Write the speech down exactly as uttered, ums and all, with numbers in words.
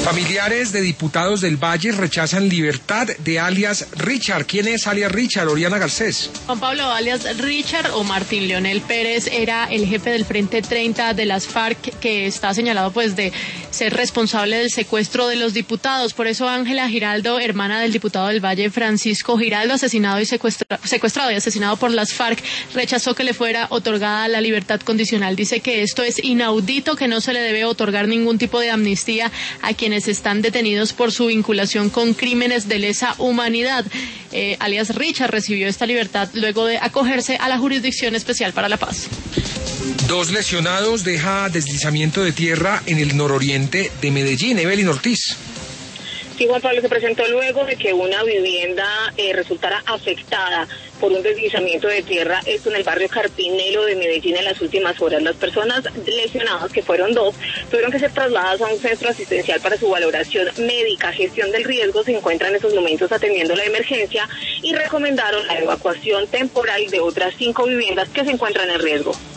Familiares de diputados del Valle rechazan libertad de alias Richard. ¿Quién es alias Richard? Oriana Garcés. Juan Pablo, alias Richard o Martín Leonel Pérez era el jefe del Frente treinta de las FARC, que está señalado pues de ser responsable del secuestro de los diputados. Por eso Ángela Giraldo, hermana del diputado del Valle Francisco Giraldo, asesinado y secuestra, secuestrado y asesinado por las FARC, rechazó que le fuera otorgada la libertad condicional. Dice que esto es inaudito, que no se le debe otorgar ningún tipo de amnistía a quienes están detenidos por su vinculación con crímenes de lesa humanidad. Eh, alias Richard recibió esta libertad luego de acogerse a la Jurisdicción Especial para la Paz. Dos lesionados deja deslizamiento de tierra en el nororiente de Medellín. Evelyn Ortiz. Sí, Juan Pablo, se presentó luego de que una vivienda eh, resultara afectada por un deslizamiento de tierra, esto en el barrio Carpinelo de Medellín en las últimas horas. Las personas lesionadas, que fueron dos, tuvieron que ser trasladadas a un centro asistencial para su valoración médica. Gestión del riesgo se encuentra en esos momentos atendiendo la emergencia y recomendaron la evacuación temporal de otras cinco viviendas que se encuentran en riesgo.